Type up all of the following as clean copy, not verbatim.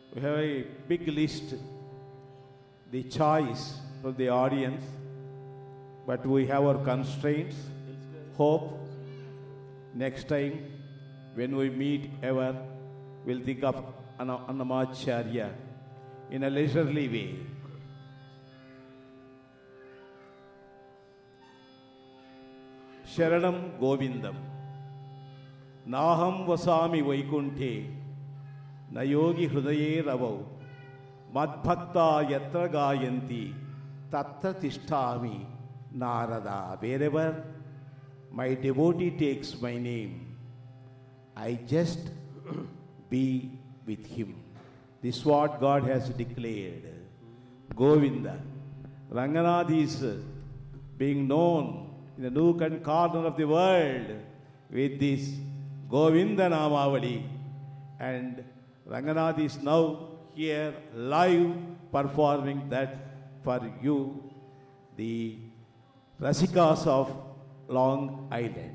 We have a big list, the choice from the audience, but we have our constraints. Hope next time when we meet ever, we'll think of Annamacharya in a leisurely way. Sharanam Govindam Naham Vasami Vaikunte Nayogi Hrudaye Ravau Madbhakta Yatra Gayanti Tatta Tishtami Narada. Wherever my devotee takes my name, I just be with him. This is what God has declared. Govinda. Ranganath is being known in the nook and corner of the world with this Govinda Namavali, and Ranganath is now here live performing that for you, the Rasikas of Long Island.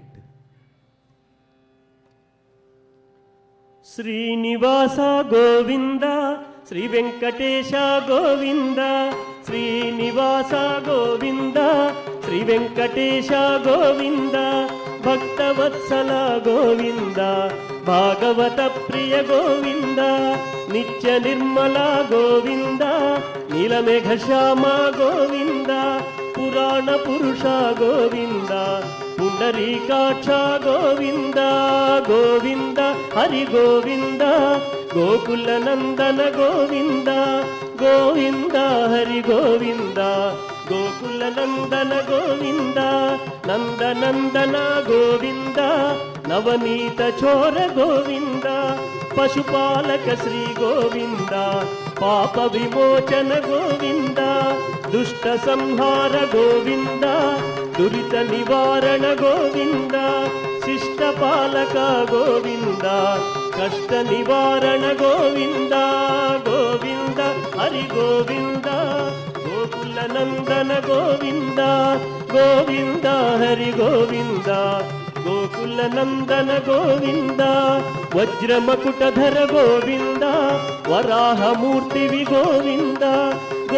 Srinivasa Govinda, Sri Venkatesha Govinda, Srinivasa Govinda, Sri Venkatesha Govinda, Bhakta Vatsala Govinda, Bhagavata Priya Govinda, Nitya Nirmala Govinda, Nilamegha Shama Govinda, Purana Purusha Govinda, Pundarikaksha Govinda, Govinda, Hari Govinda, Gokula Nandana Govinda, Govinda, Hari Govinda, Gokula Nandana Govinda, Nanda Nandana Govinda, Navanita Chora Govinda, Pashupalaka Sri Govinda, Papa Vimochana Govinda, Dushta Samhara Govinda, Durita Nivarana Govinda, Sishta Palaka Govinda, Kashta Nivarana Govinda, Govinda, Hari Govinda, Gokula Nandana Govinda, Govinda, Hari Govinda, Gokula Nandana Govinda, Vajramakutadhara Govinda, Varaha Murti Govinda,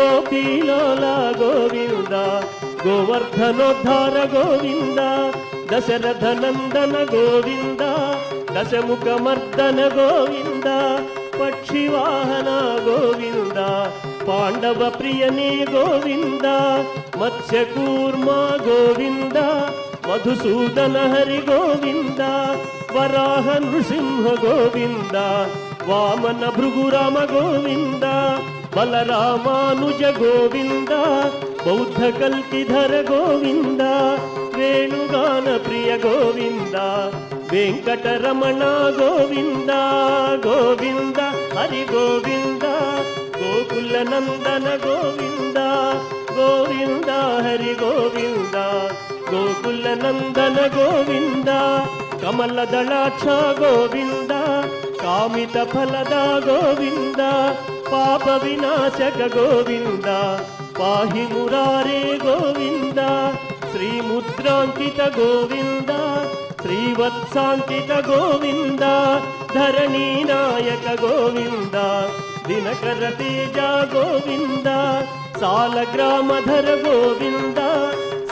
Gopilala Govinda, Govardhanodhara Govinda, Dasaratha Nandana Govinda, Dasamukha Mardana Govinda, Pakshivahana Govinda, Pandava Priyane Govinda, Matsya Kurma Govinda, Madhusudana Hari Govinda, Varaha Nrsimha Govinda, Vamana Bhrugurama Govinda, Balaramanuja Govinda, Bauddha Kalkidhara Govinda, Venugana Priya Govinda, Venkataramana Govinda, Govinda, Hari Govinda, Gokula Nandana Govinda, Govinda, Hari Govinda, Gokula Nandana Govinda, Kamala Dalaksha Govinda, Kamita Phalada Govinda, Papa Vinashaka Govinda, Pahi Murare Govinda, Sri Mudrankita Govinda, Sri Vatsankita Govinda, Dharani Nayaka Govinda, Dinakara Teja Govinda, Salagramadhara Govinda,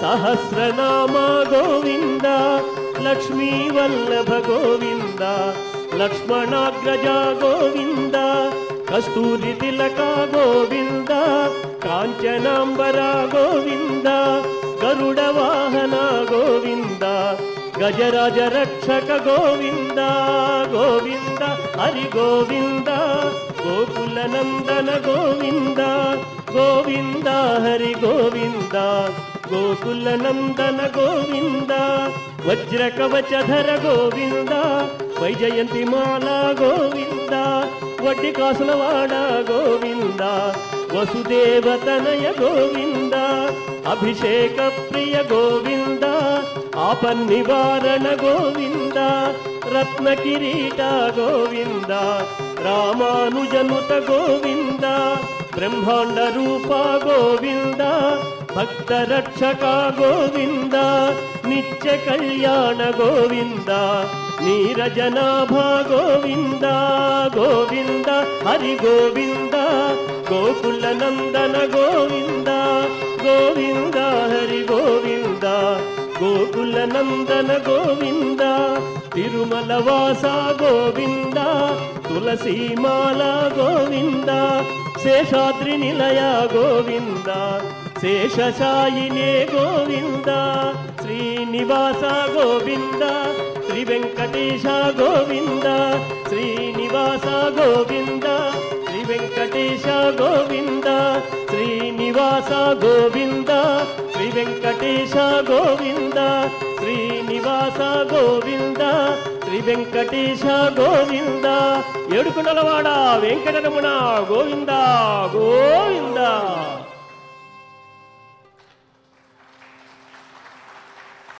Sahasranama Govinda, Lakshmi Vallabha Govinda, Lakshmanagraja Govinda, Kasturi Tilaka Govinda, Kanchanambara Govinda, Garuda Vahana Govinda, Gajaraja Rakshaka Govinda, Govinda, Hari Govinda, Gokula Nandana Govinda, Govinda, Hari Govinda, Gokula Nandana Govinda, Vajrakavachadhara Govinda, Vaijayanti Mala Govinda, Vadikasanavada Govinda, Vasudeva Tanaya Govinda, Abhisheka Priya Govinda, Apannivarana Govinda, Ratna Kirita Govinda, Ramanujanuta Govinda, Brahmanda Rupa Govinda, Bhakta Rakshaka Govinda, Nitya Kalyana Govinda, Neerajanabha Govinda, Govinda, Hari Govinda Gokula నందన గోవింద గోవింద హరి గోవింద గోకుల నందన గోవింద తిరుమల వాస గోవింద తులసీమాల గోవింద శేషాద్రి నిలయ గోవింద శేషశాయినే గోవింద శ్రీనివాస గోవింద శ్రీ వెంకటేశ గోవింద శ్రీనివాస గోవింద శ్రీ వెంకటేశ గోవింద శ్రీనివాస గోవింద శ్రీ వెంకటేశ గోవింద శ్రీనివాస గోవింద శ్రీ వెంకటేశ గోవింద ఏడుకొండలవాడ వెంకటరమణ గోవింద గోవింద.